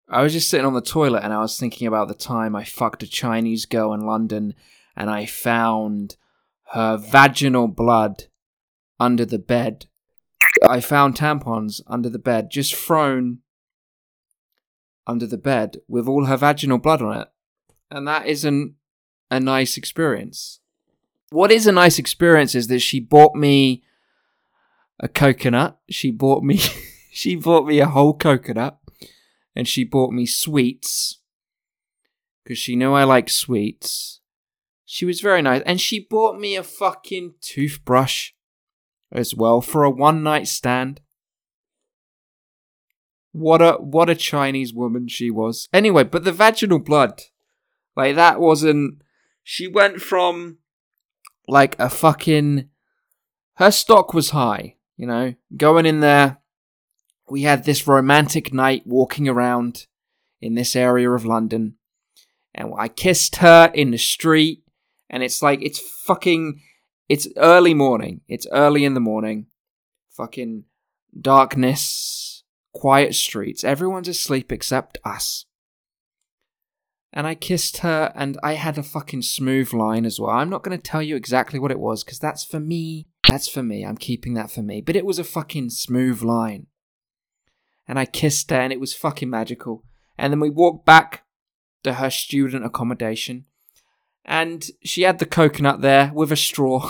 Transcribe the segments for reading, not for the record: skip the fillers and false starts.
I was just sitting on the toilet and I was thinking about the time I fucked a Chinese girl in London and I found her vaginal blood under the bed. I found tampons under the bed, just thrown under the bed with all her vaginal blood on it. And that isn't a nice experience. What is a nice experience is that she bought me a coconut. She bought me a whole coconut. And she bought me sweets. Because she knew I like sweets. She was very nice. And she bought me a fucking toothbrush as well for a one-night stand. What a Chinese woman she was. Anyway, but the vaginal blood, like that wasn't... She went from like a fucking... Her stock was high, you know, going in there. We had this romantic night walking around in this area of London. And I kissed her in the street. And it's like, it's early morning. It's early in the morning. Fucking darkness, quiet streets. Everyone's asleep except us. And I kissed her and I had a fucking smooth line as well. I'm not going to tell you exactly what it was because that's for me. That's for me. I'm keeping that for me. But it was a fucking smooth line. And I kissed her and it was fucking magical. And then we walked back to her student accommodation. And she had the coconut there with a straw.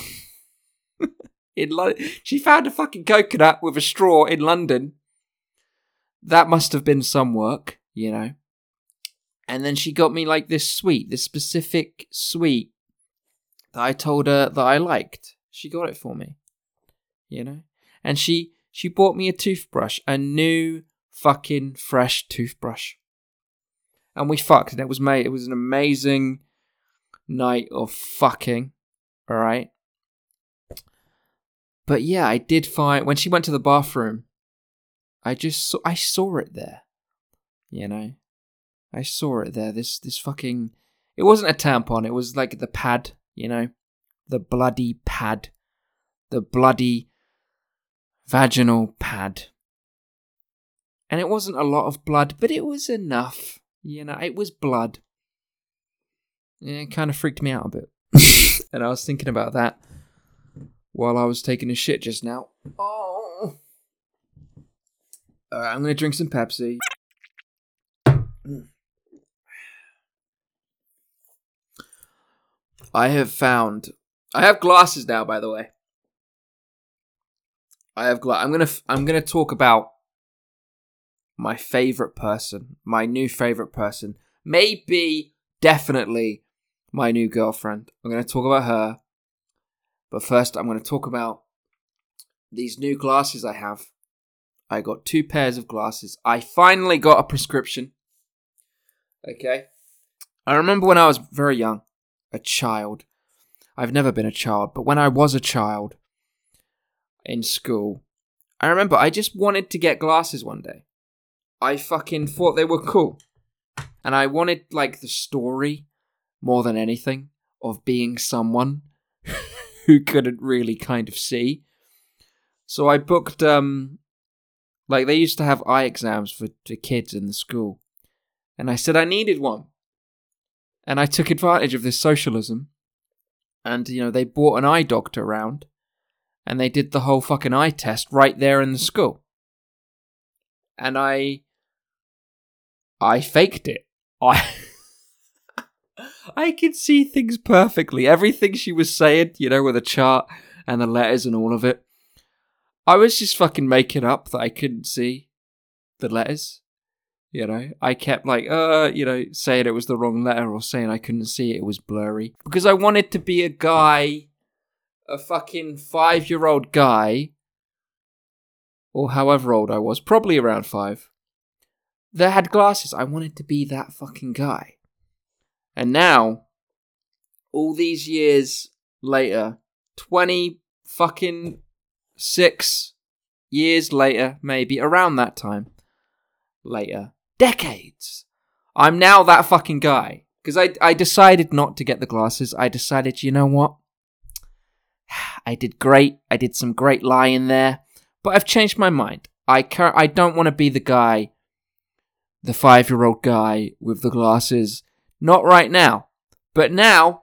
She found a fucking coconut with a straw in London. That must have been some work, you know. And then she got me like this specific sweet that I told her that I liked. She got it for me, you know. And she bought me a toothbrush, a new fucking fresh toothbrush. And we fucked, and it was an amazing night of fucking, alright? But yeah, I did find, when she went to the bathroom, I saw it there, you know? I saw it there, this fucking, it wasn't a tampon, it was like the pad, you know? The bloody pad. The bloody vaginal pad. And it wasn't a lot of blood, but it was enough. You know, it was blood. Yeah, it kind of freaked me out a bit. And I was thinking about that while I was taking a shit just now. Oh. Alright, I'm going to drink some Pepsi. I have glasses now, by the way. I'm gonna talk about my favorite person, my new favorite person, maybe, definitely, my new girlfriend. I'm gonna talk about her, but first I'm gonna talk about these new glasses I have. I got 2 pairs of glasses. I finally got a prescription. Okay, I remember when I was very young, a child. I've never been a child, but when I was a child in school, I remember I just wanted to get glasses one day. I fucking thought they were cool. And I wanted, like, the story, more than anything, of being someone who couldn't really kind of see. So I booked, like, they used to have eye exams for the kids in the school. And I said I needed one. And I took advantage of this socialism. And, you know, they brought an eye doctor around. And they did the whole fucking eye test right there in the school. And I faked it. I could see things perfectly. Everything she was saying, you know, with the chart and the letters and all of it. I was just fucking making up that I couldn't see the letters. You know, I kept like, you know, saying it was the wrong letter or saying I couldn't see it. It was blurry. Because I wanted to be a guy, a fucking 5-year-old guy, or however old I was, probably around 5, that had glasses. I wanted to be that fucking guy. And now, all these years later, 20 fucking 6 years later, maybe, around that time, later, decades, I'm now that fucking guy. Because I decided not to get the glasses. I decided, you know what? I did great. I did some great lying there. But I've changed my mind. I don't want to be the guy the 5-year-old guy with the glasses. Not right now. But now,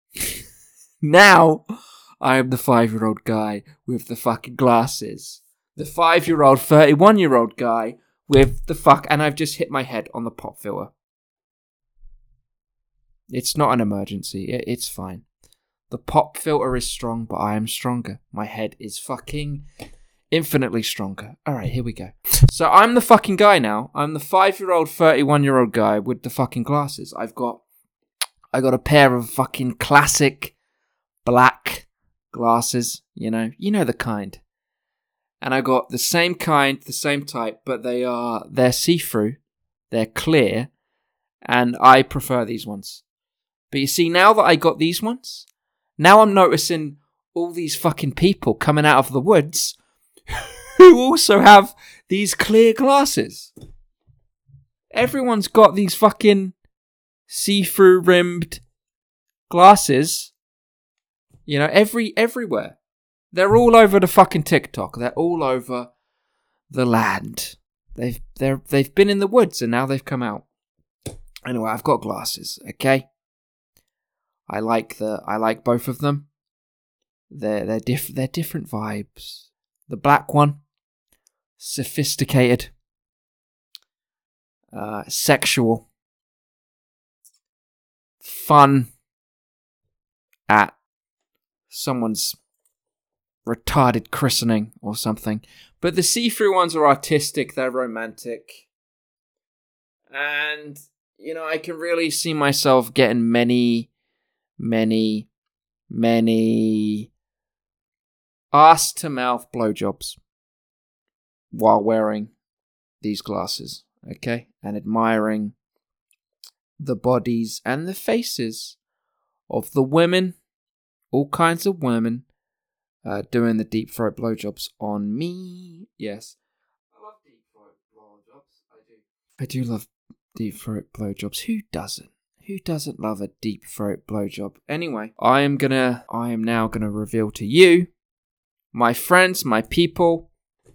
now, I am the 5-year-old guy with the fucking glasses. The 5-year-old, 31-year-old guy with the and I've just hit my head on the pop filter. It's not an emergency. It's fine. The pop filter is strong, but I am stronger. My head is fucking infinitely stronger. Alright, here we go. So I'm the fucking guy now. I'm the 5-year-old, 31-year-old guy with the fucking glasses. I got a pair of fucking classic black glasses, you know the kind. And I got the same kind, the same type, but they're see-through, they're clear, and I prefer these ones. But you see, now that I got these ones, now I'm noticing all these fucking people coming out of the woods who also have these clear glasses. Everyone's got these fucking see-through rimmed glasses, everywhere. They're all over the fucking TikTok. They're all over the land. They've been in the woods and now they've come out. Anyway, I've got glasses, okay? I like both of them. They're different vibes. The black one, sophisticated, sexual, fun at someone's retarded christening or something. But the see-through ones are artistic, they're romantic. And, I can really see myself getting many ass-to-mouth blowjobs while wearing these glasses, okay? And admiring the bodies and the faces of the women, all kinds of women, doing the deep throat blowjobs on me. Yes. I love deep throat blowjobs. I do love deep throat blowjobs. Who doesn't? Who doesn't love a deep throat blowjob? Anyway, I am now gonna reveal to you, my friends, my people,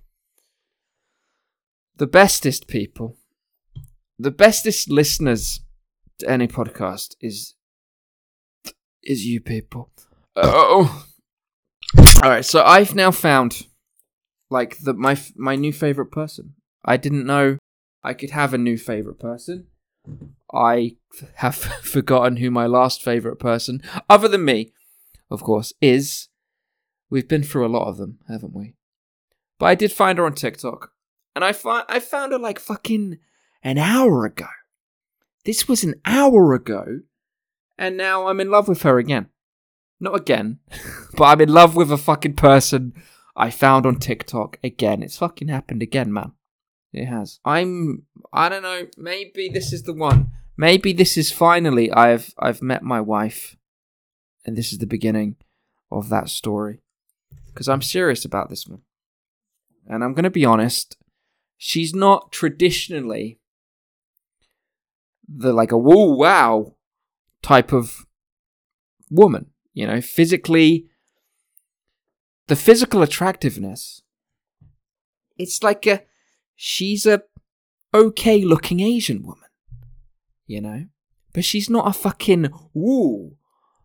the bestest people, the bestest listeners to any podcast is you people. Oh. Alright, so I've now found my new favourite person. I didn't know I could have a new favourite person. I have forgotten who my last favourite person, other than me, of course, is. We've been through a lot of them, haven't we? But I did find her on TikTok. And I found her like fucking an hour ago. This was an hour ago. And now I'm in love with her again. Not again, but I'm in love with a fucking person I found on TikTok again. It's fucking happened again, man. It has. I don't know, maybe this is the one. Maybe this is finally I've met my wife. And this is the beginning of that story. Because I'm serious about this one. And I'm going to be honest, she's not traditionally a woo wow type of woman. Physically, the physical attractiveness, it's like she's a okay looking Asian woman, but she's not a fucking woo.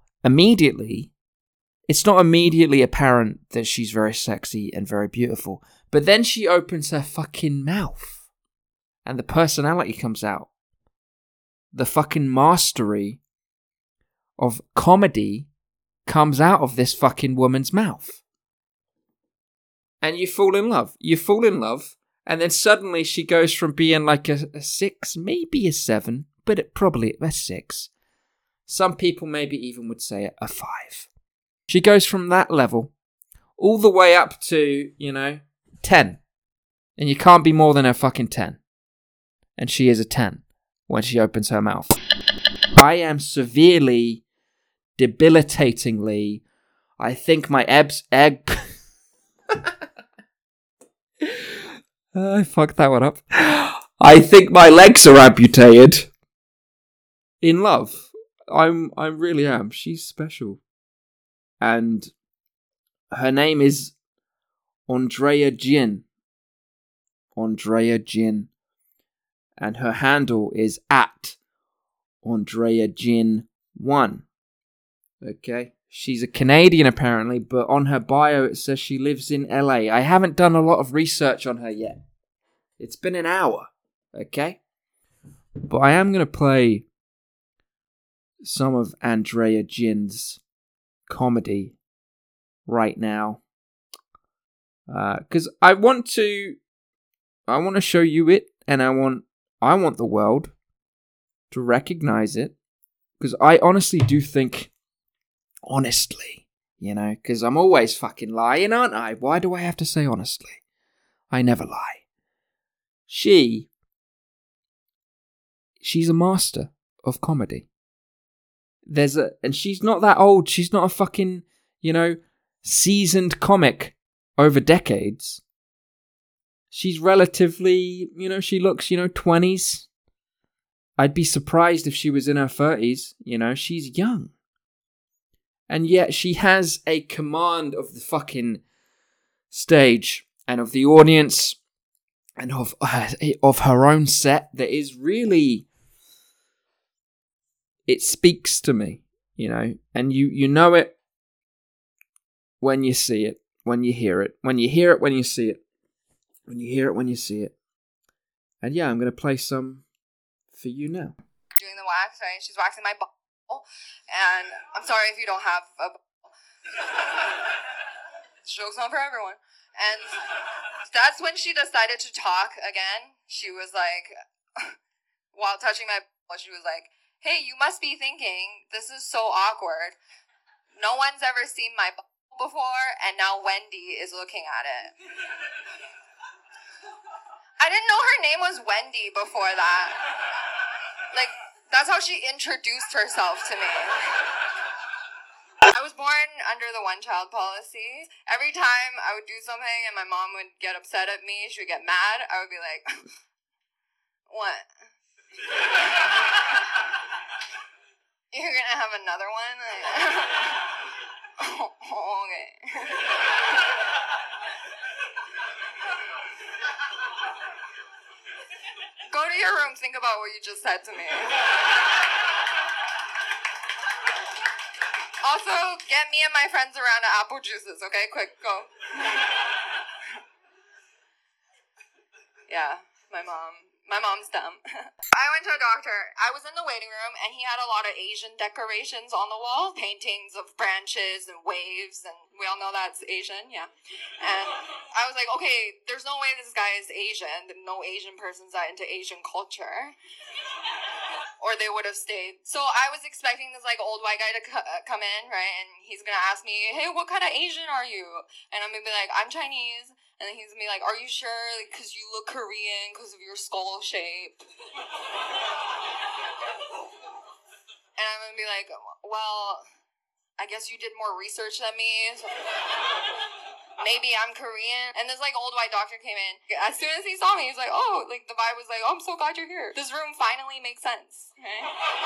It's not immediately apparent that she's very sexy and very beautiful, but then she opens her fucking mouth and the personality comes out. The fucking mastery of comedy comes out of this fucking woman's mouth. And you fall in love. And then suddenly she goes from being like a 6, maybe a 7, but probably a 6. Some people maybe even would say a 5. She goes from that level all the way up to, 10. And you can't be more than a fucking 10. And she is a 10 when she opens her mouth. I am severely, debilitatingly, I think my egg... I fucked that one up. I think my legs are amputated. In love. I really am. She's special. And her name is Andrea Jin. and her handle is at AndreaJin1. Okay, she's a Canadian apparently, but on her bio it says she lives in LA. I haven't done a lot of research on her yet. It's been an hour, okay? But I am going to play some of Andrea Jin's comedy right now. Because I want to show you it, and I want the world to recognize it. Because I honestly do think, because I'm always fucking lying, aren't I? Why do I have to say honestly? I never lie. She's a master of comedy. And she's not that old. She's not a fucking, seasoned comic over decades. She's relatively, she looks, 20s. I'd be surprised if she was in her 30s. She's young. And yet she has a command of the fucking stage and of the audience and of her own set that is really, it speaks to me, and you know it when you see it, when you hear it, when you hear it, when you see it, when you hear it, when you see it. And yeah, I'm going to play some for you now. Doing the wax, right? She's waxing my ball. And I'm sorry if you don't have a ball. This joke's not for everyone. And that's when she decided to talk again. She was like, while touching my ball, she was like, hey, you must be thinking, this is so awkward. No one's ever seen my ball before, and now Wendy is looking at it. I didn't know her name was Wendy before that. Like, that's how she introduced herself to me. I was born under the one-child policy. Every time I would do something and my mom would get upset at me, she would get mad, I would be like, what? You're gonna have another one? Oh, okay. Go to your room, think about what you just said to me. Also, get me and my friends around to apple juices, okay? Quick, go. Yeah, my mom's dumb. I went to a doctor. I was in the waiting room, and he had a lot of Asian decorations on the wall. Paintings of branches and waves, and we all know that's Asian, yeah. And I was like, okay, there's no way this guy is Asian. No Asian person's that into Asian culture. Or they would have stayed. So I was expecting this, old white guy to come in, right? And he's gonna ask me, hey, what kind of Asian are you? And I'm gonna be like, I'm Chinese. And then he's gonna be like, are you sure? Because you look Korean because of your skull shape. And I'm gonna be like, well, I guess you did more research than me. So maybe I'm Korean. And this old white doctor came in. As soon as he saw me, he's like, oh, the vibe was like, oh, I'm so glad you're here. This room finally makes sense. Okay?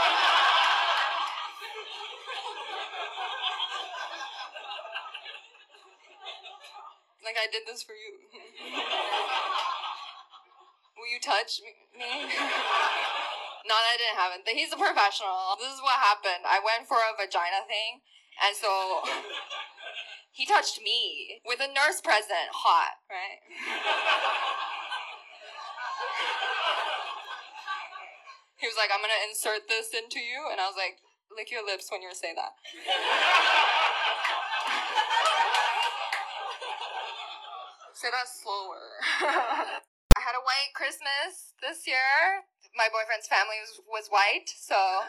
I did this for you. Will you touch me? No, that didn't happen. He's a professional. This is what happened. I went for a vagina thing, and so he touched me with a nurse present. Hot, right? He was like, I'm gonna insert this into you, and I was like, lick your lips when you say that. Say that slower. I had a white Christmas this year. My boyfriend's family was white, so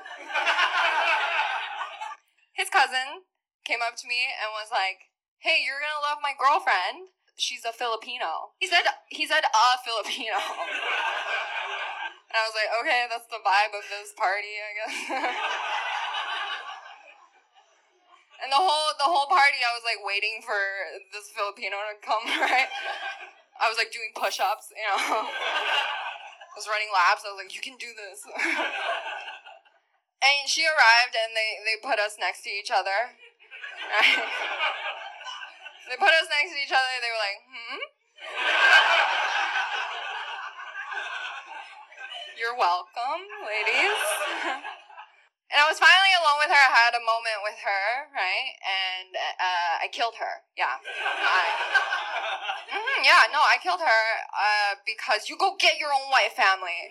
his cousin came up to me and was like, hey, you're gonna love my girlfriend. She's a Filipino. He said a Filipino. And I was like, okay, that's the vibe of this party, I guess. And the whole party, I was waiting for this Filipino to come, right? I was doing push-ups, I was running laps. I was like, you can do this. And she arrived, and they put us next to each other. Right? They put us next to each other. They were like, You're welcome, ladies. And I was finally alone with her. I had a moment with her, right? And I killed her. Yeah. I killed her because you go get your own white family.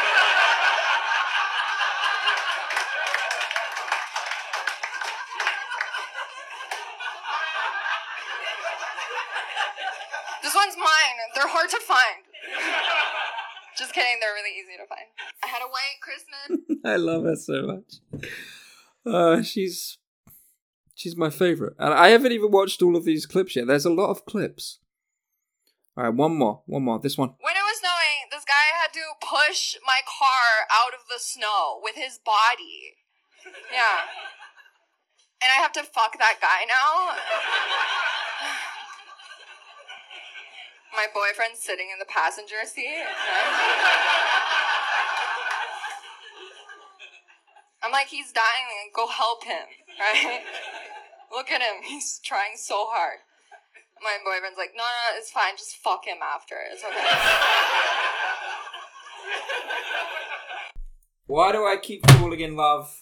This one's mine. They're hard to find. Just kidding. They're really easy to find. I had a white Christmas. I love her so much. She's my favorite. And I haven't even watched all of these clips yet. There's a lot of clips. All right, one more. This one. When it was snowing, this guy had to push my car out of the snow with his body. Yeah. And I have to fuck that guy now. My boyfriend's sitting in the passenger seat. I'm like, he's dying. Go help him, right? Look at him. He's trying so hard. My boyfriend's like, no, it's fine. Just fuck him after. It's okay. Why do I keep falling in love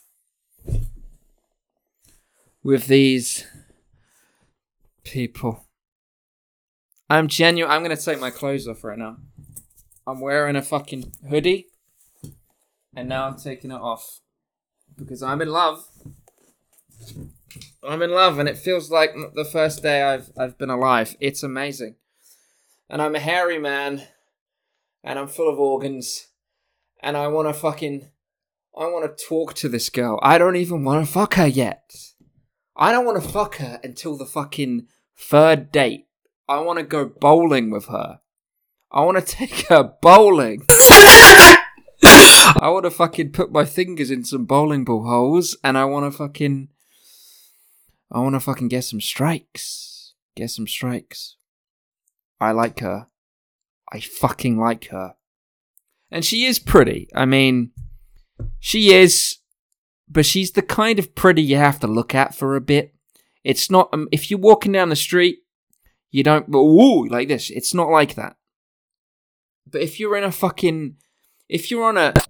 with these people? I'm genuine. I'm going to take my clothes off right now. I'm wearing a fucking hoodie. And now I'm taking it off. Because I'm in love. I'm in love, and it feels like the first day I've been alive. It's amazing. And I'm a hairy man. And I'm full of organs. And I want to talk to this girl. I don't even want to fuck her yet. I don't want to fuck her until the fucking third date. I want to go bowling with her. I want to take her bowling. I want to fucking put my fingers in some bowling ball holes, and I want to fucking get some strikes. I like her. I fucking like her. And she is pretty. I mean, she is, but she's the kind of pretty you have to look at for a bit. It's not, if you're walking down the street, you don't go, ooh, like this. It's not like that. But if you're on the fucking, if you're on the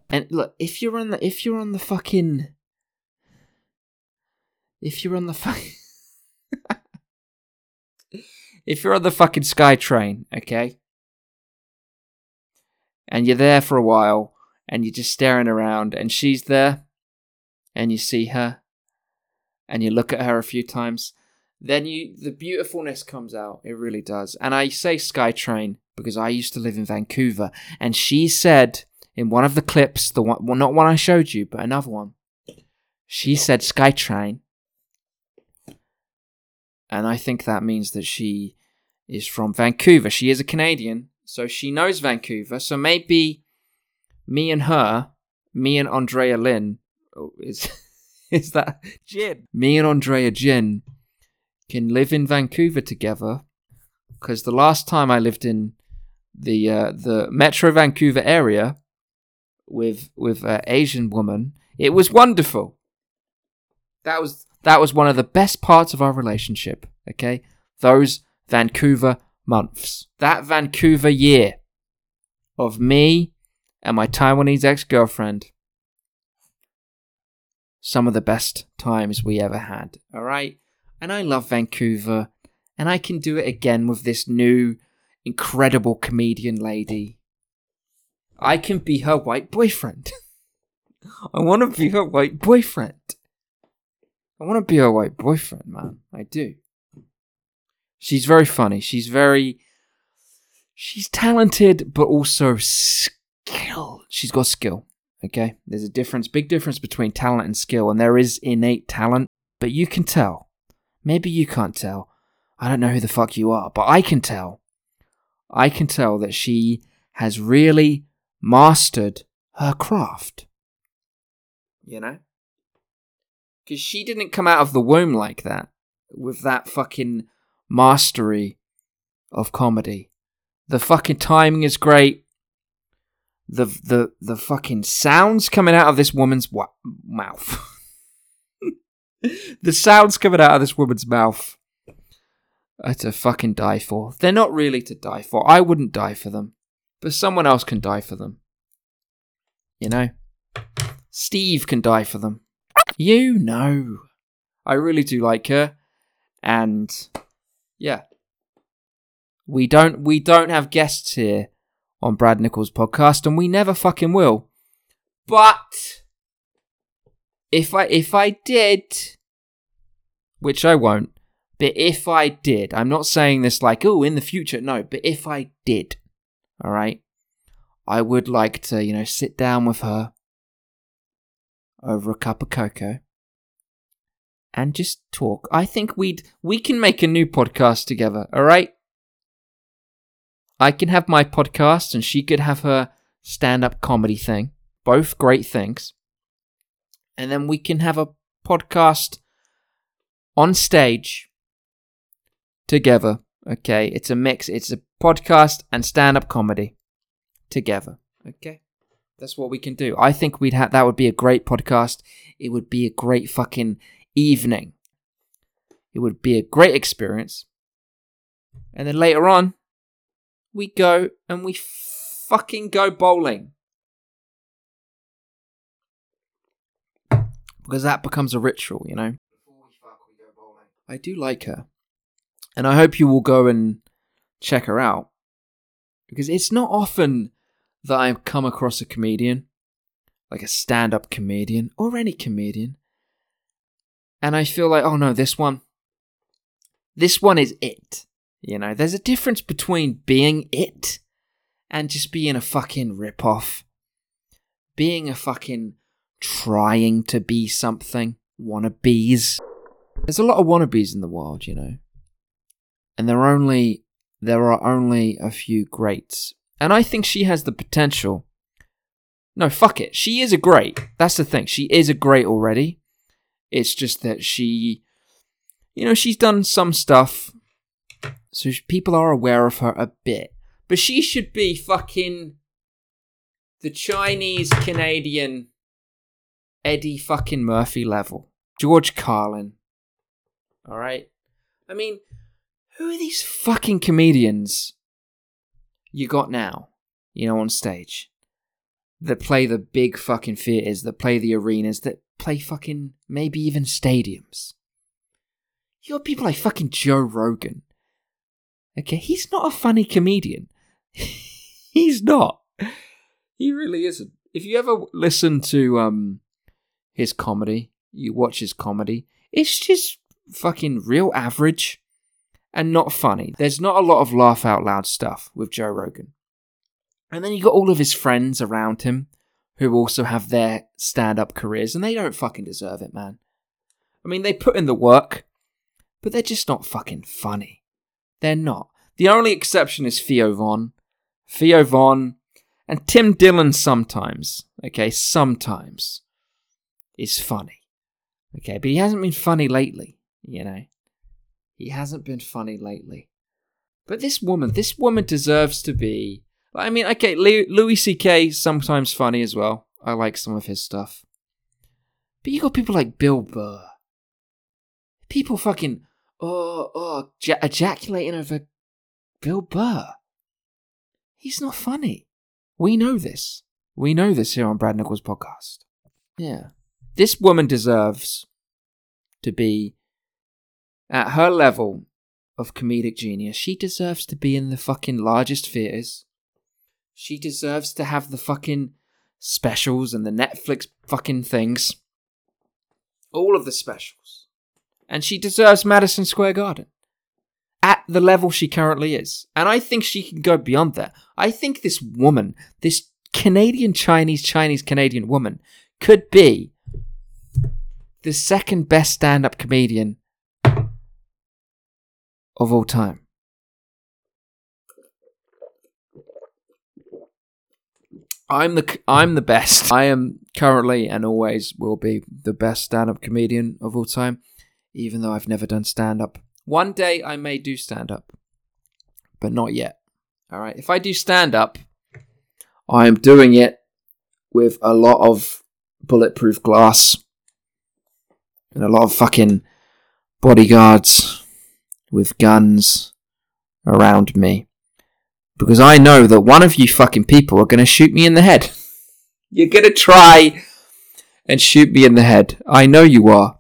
fucking SkyTrain, okay? And you're there for a while, and you're just staring around, and she's there, and you see her, and you look at her a few times, then the beautifulness comes out. It really does. And I say SkyTrain because I used to live in Vancouver, and she said in one of the clips, the one, well, not one I showed you, but another one, she said SkyTrain, and I think that means that she is from Vancouver. She is a Canadian, so she knows Vancouver. So maybe me and Andrea Lynn, is that Jin? Me and Andrea Jin can live in Vancouver together, because the last time I lived in the Metro Vancouver area with an Asian woman, it was wonderful. That was one of the best parts of our relationship. Okay, those Vancouver months, that Vancouver year of me and my Taiwanese ex-girlfriend, some of the best times we ever had. All right. And I love Vancouver, and I can do it again with this new, incredible comedian lady. I can be her white boyfriend. I want to be her white boyfriend. Man. I do. She's very funny. She's talented, but also skilled. She's got skill. Okay? There's a big difference between talent and skill, and there is innate talent, but you can tell. Maybe you can't tell. I don't know who the fuck you are, but I can tell. I can tell that she has really mastered her craft. You know? Because she didn't come out of the womb like that, with that fucking mastery of comedy. The fucking timing is great. The fucking sounds coming out of this woman's mouth. The sounds coming out of this woman's mouth are to fucking die for. They're not really to die for. I wouldn't die for them. But someone else can die for them. You know? Steve can die for them. You know. I really do like her. And yeah. We don't have guests here on Brad Nichols' podcast, and we never fucking will. But if I did, which I won't, but if I did, I'm not saying this like, oh, in the future, no, but if I did, all right, I would like to, sit down with her over a cup of cocoa and just talk. I think we can make a new podcast together, all right? I can have my podcast and she could have her stand-up comedy thing. Both great things. And then we can have a podcast on stage together. Okay, it's a mix. It's a podcast and stand-up comedy together. Okay, that's what we can do. I think that would be a great podcast. It would be a great fucking evening. It would be a great experience. And then later on, we go and we fucking go bowling. Because that becomes a ritual, Before we go bowling. I do like her. And I hope you will go and check her out. Because it's not often that I come across a comedian, like a stand-up comedian, or any comedian, and I feel like, oh no, this one is it. There's a difference between being it and just being a fucking rip-off. Being a fucking trying to be something. Wannabes. There's a lot of wannabes in the world, And there are only a few greats. And I think she has the potential. No, fuck it. She is a great. That's the thing. She is a great already. It's just that she's done some stuff. So people are aware of her a bit. But she should be fucking the Chinese-Canadian Eddie fucking Murphy level. George Carlin. Alright? I mean, who are these fucking comedians you got now, on stage? That play the big fucking theatres, that play the arenas, that play fucking maybe even stadiums. You got people like fucking Joe Rogan. Okay, he's not a funny comedian. He's not. He really isn't. If you ever listen to his comedy, you watch his comedy, it's just fucking real average and not funny. There's not a lot of laugh out loud stuff with Joe Rogan. And then you got all of his friends around him who also have their stand-up careers, and they don't fucking deserve it, man. I mean, they put in the work, but they're just not fucking funny. They're not. The only exception is Theo Von. Theo Von and Tim Dillon sometimes, okay, sometimes is funny. Okay, but he hasn't been funny lately, He hasn't been funny lately. But this woman deserves to be... I mean, okay, Louis C.K. sometimes funny as well. I like some of his stuff. But you got people like Bill Burr. People fucking... ejaculating over Bill Burr. He's not funny. We know this. We know this here on Brad Nichols' podcast. Yeah. This woman deserves to be at her level of comedic genius. She deserves to be in the fucking largest theatres. She deserves to have the fucking specials and the Netflix fucking things. All of the specials. And she deserves Madison Square Garden. At the level she currently is. And I think she can go beyond that. I think this woman, this Chinese-Canadian woman, could be the second best stand-up comedian of all time. I'm the best. I am currently and always will be the best stand-up comedian of all time, even though I've never done stand-up. One day I may do stand-up, but not yet. Alright, if I do stand-up, I am doing it with a lot of bulletproof glass and a lot of fucking bodyguards with guns around me. Because I know that one of you fucking people are going to shoot me in the head. You're going to try and shoot me in the head. I know you are.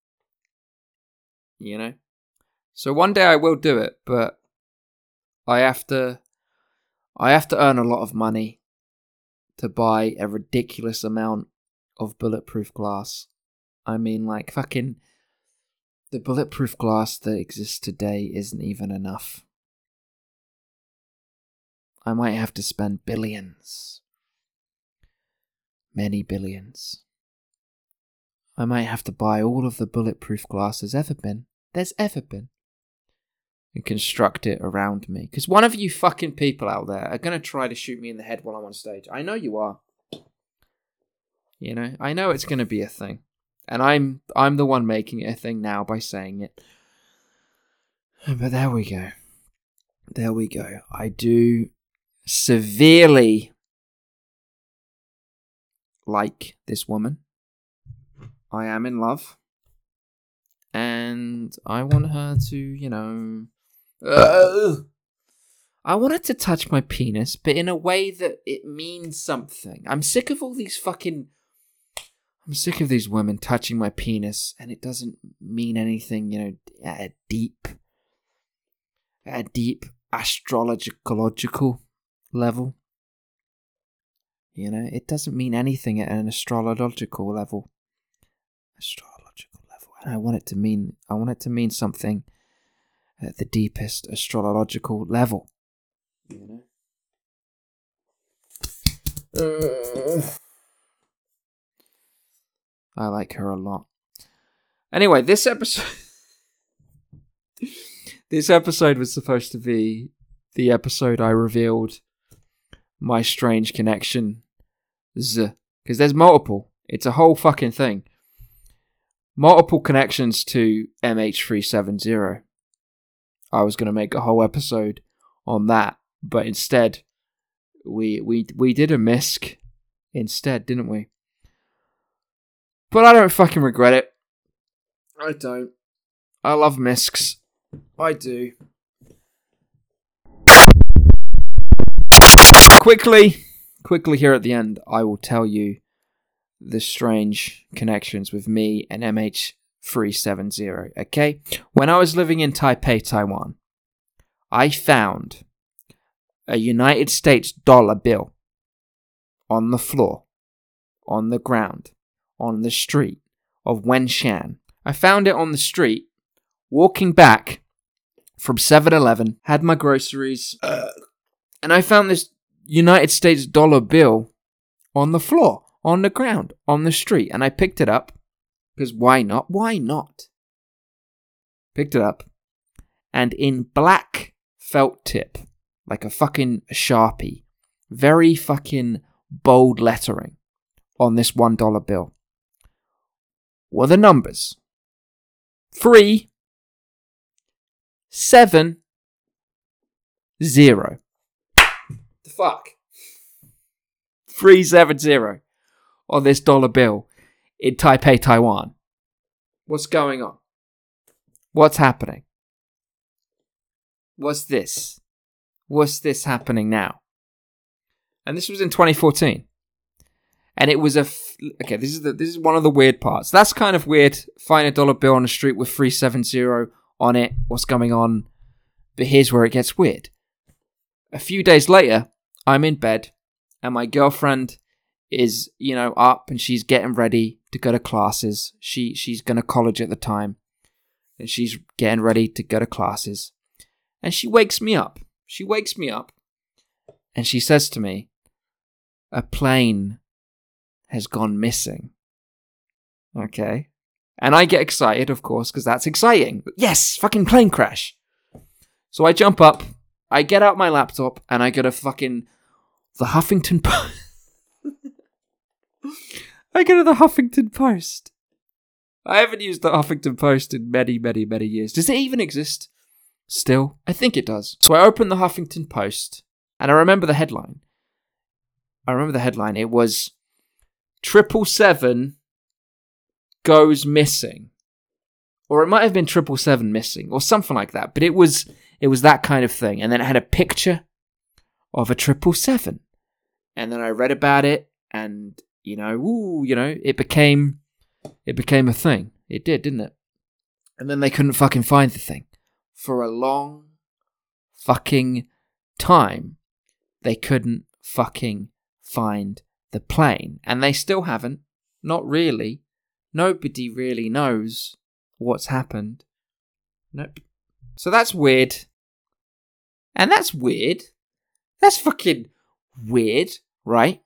You know? So one day I will do it, but I have to earn a lot of money to buy a ridiculous amount of bulletproof glass. I mean, like, fucking... The bulletproof glass that exists today isn't even enough. I might have to spend billions. Many billions. I might have to buy all of the bulletproof glass there's ever been. And construct it around me. Because one of you fucking people out there are going to try to shoot me in the head while I'm on stage. I know you are. You know, I know it's going to be a thing. And I'm the one making it a thing now by saying it. But there we go. There we go. I do severely like this woman. I am in love. And I want her to, you know... I want her to touch my penis, but in a way that it means something. I'm sick of all these fucking... I'm sick of these women touching my penis, and it doesn't mean anything, you know, at a deep astrological level. You know, it doesn't mean anything at an astrological level. And I want it to mean something at the deepest astrological level. You know? I like her a lot. Anyway, this episode was supposed to be the episode I revealed my strange connection. Because there's multiple. It's a whole fucking thing. Multiple connections to MH370. I was going to make a whole episode on that, but instead, we did a misc instead, didn't we? But I don't fucking regret it. I don't. I love miscs. I do. Quickly here at the end, I will tell you the strange connections with me and MH370, okay? When I was living in Taipei, Taiwan, I found a United States dollar bill on the floor, on the ground, on the street of Wenshan. I found it on the street, walking back from 7-Eleven, had my groceries, and I found this United States dollar bill on the floor, on the ground, on the street, and I picked it up, because why not? Why not? Picked it up, and in black felt tip, like a fucking Sharpie, very fucking bold lettering on this $1 bill, were the numbers 3, 7, 0. The fuck? 370 on this dollar bill in Taipei, Taiwan. What's going on? What's happening? What's this? What's this happening now? And this was in 2014. And it was okay, this is one of the weird parts. That's kind of weird. Find a dollar bill on the street with 370 on it. What's going on? But here's where it gets weird. A few days later, I'm in bed, and my girlfriend is, you know, up, and she's getting ready to go to classes. She's going to college at the time, and she's getting ready to go to classes. And she wakes me up. And she says to me, "A plane has gone missing." Okay. And I get excited, of course, because that's exciting. Yes, fucking plane crash. So I jump up, I get out my laptop, and I go to fucking the Huffington Post. I go to the Huffington Post. I haven't used the Huffington Post in many, many, many years. Does it even exist still? I think it does. So I open the Huffington Post, and I remember the headline. It was 777 goes missing. Or it might have been 777 missing, or something like that. But it was that kind of thing. And then it had a picture of a 777. And then I read about it, And, it became a thing. It did, didn't it? And then they couldn't fucking find the thing. For a long fucking time, they couldn't fucking find the plane. And they still haven't. Not really. Nobody really knows what's happened. Nope. So that's weird. And that's weird. That's fucking weird, right?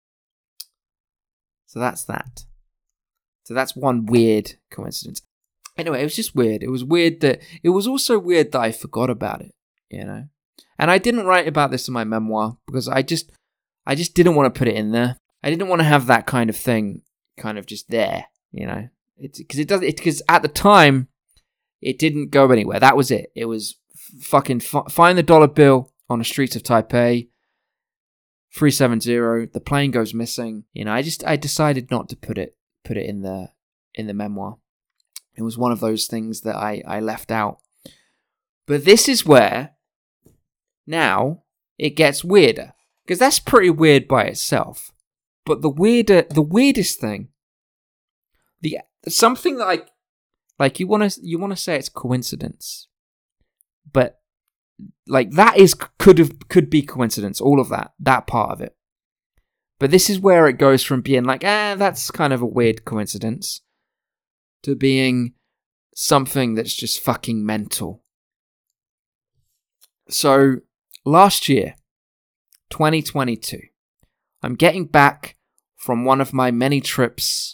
So that's that. So that's one weird coincidence. Anyway, it was just weird. It was weird that... It was also weird that I forgot about it, And I didn't write about this in my memoir because I just didn't want to put it in there. I didn't want to have that kind of thing kind of just there, Because at the time, it didn't go anywhere. That was it. It was fucking find the dollar bill on the streets of Taipei. 370. The plane goes missing. I decided not to put it in the memoir. It was one of those things that I left out. But this is where now it gets weirder, because that's pretty weird by itself. But the weirdest thing, something that you want to say it's coincidence, but that could be coincidence, all of that part of it. But this is where it goes from being that's kind of a weird coincidence to being something that's just fucking mental. So, last year, 2022, I'm getting back from one of my many trips,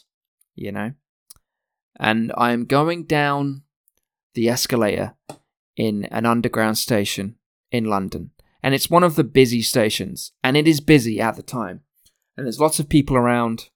and I'm going down the escalator in an underground station in London. And it's one of the busy stations, and it is busy at the time. And there's lots of people around,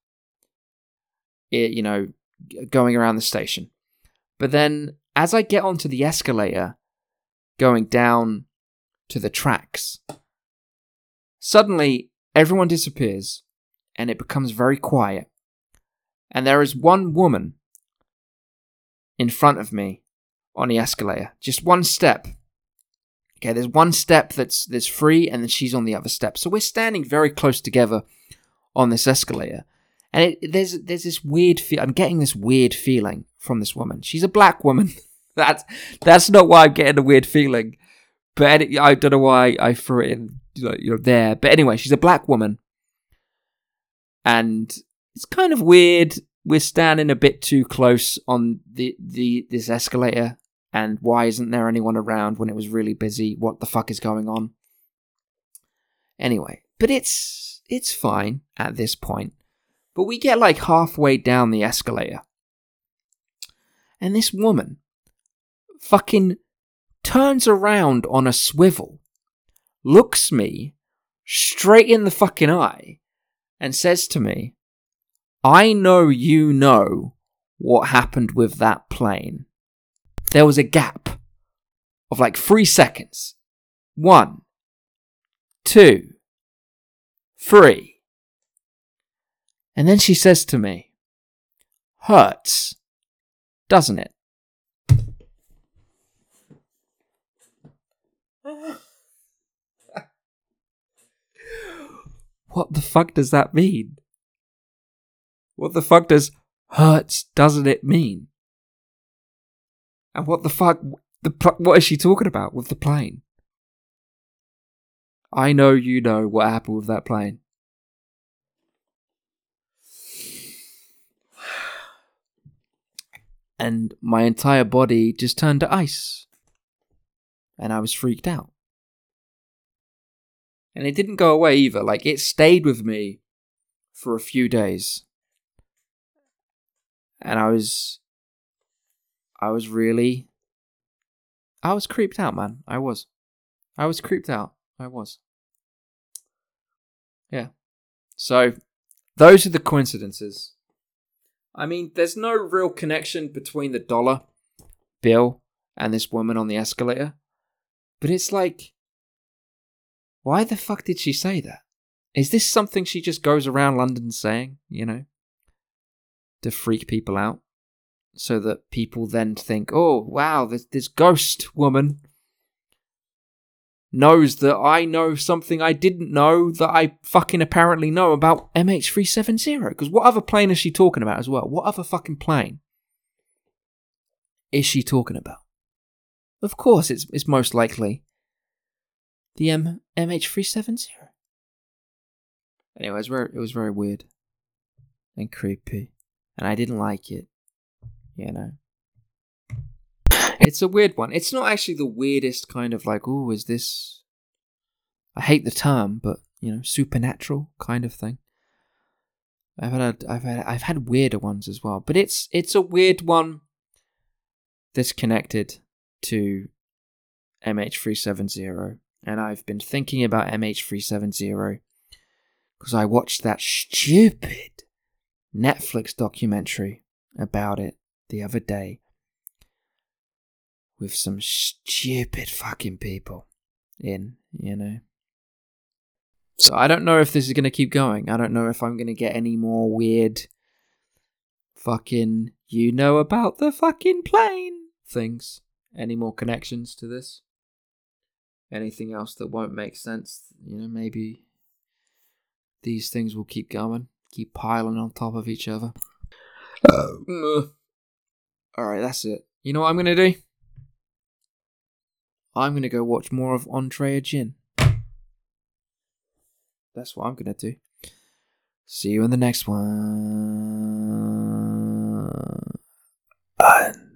going around the station. But then, as I get onto the escalator, going down to the tracks, suddenly everyone disappears, and it becomes very quiet. And there is one woman in front of me on the escalator. Just one step. Okay, there's one step that's free, and then she's on the other step. So we're standing very close together on this escalator. And there's this weird I'm getting this weird feeling from this woman. She's a black woman. That's not why I'm getting a weird feeling. But I don't know why I threw it in there. But anyway, she's a black woman. And it's kind of weird. We're standing a bit too close on this escalator. And why isn't there anyone around when it was really busy? What the fuck is going on? Anyway, but it's fine at this point. But we get halfway down the escalator. And this woman fucking turns around on a swivel, looks me straight in the fucking eye, and says to me, "I know you know what happened with that plane." There was a gap of 3 seconds. 1, 2, 3. And then she says to me, "Hurts, doesn't it?" What the fuck does that mean? What the fuck does "hurts, doesn't it" mean? And what the fuck, what is she talking about with the plane? I know you know what happened with that plane. And my entire body just turned to ice. And I was freaked out. And it didn't go away either. It stayed with me for a few days. And I was creeped out, man. I was creeped out. I was. Yeah. So, those are the coincidences. I mean, there's no real connection between the dollar bill and this woman on the escalator. But it's why the fuck did she say that? Is this something she just goes around London saying, to freak people out? So that people then think, "Oh, wow, this ghost woman knows that I know something I didn't know that I fucking apparently know about MH370. Because what other plane is she talking about as well? What other fucking plane is she talking about? Of course, it's most likely the MH370. Anyway, it was very weird and creepy, and I didn't like it. You know, it's a weird one. It's not actually the weirdest kind of like, oh, is this? I hate the term, but you know, supernatural kind of thing. I've had weirder ones as well, but it's a weird one that's connected to MH370, and I've been thinking about MH370 because I watched that stupid Netflix documentary about it the other day with some stupid fucking people in, you know. So I don't know if this is going to keep going. I don't know if I'm going to get any more weird fucking you know about the fucking plane things. Any more connections to this? Anything else that won't make sense? You know, maybe these things will keep going, keep piling on top of each other. Alright, that's it. You know what I'm going to do? I'm going to go watch more of Andrea Jin. That's what I'm going to do. See you in the next one.